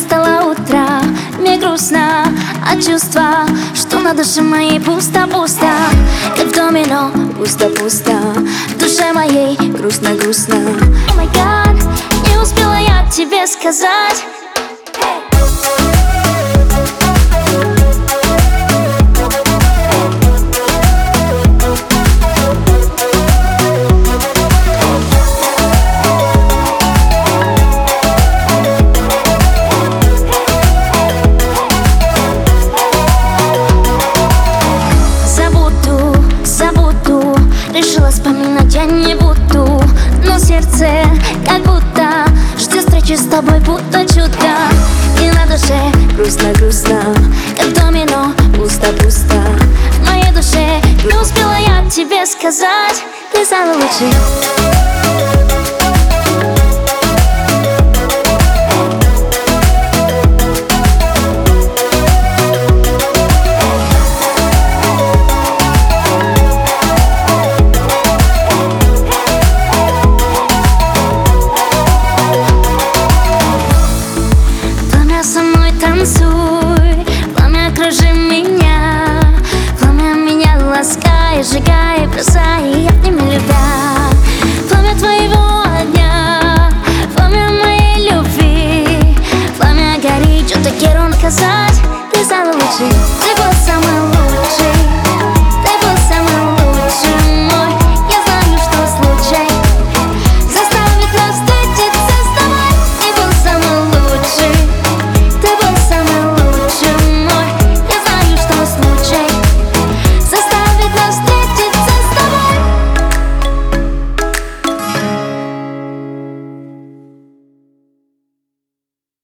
настало утро, мне грустно от чувства, что на душе моей пусто-пусто, как в домино, пусто-пусто. В душе моей грустно-грустно. О май гад, не успела я тебе сказать. Решила вспоминать я не буду, но сердце как будто ждет встречи с тобой, будто чудо. И на душе грустно-грустно, как домино, пусто-пусто. В моей душе не успела я тебе сказать, ты самый лучший. Со мной танцуй, пламя кружи меня, пламя меня ласкай, сжигай, бросай, я в ними любя.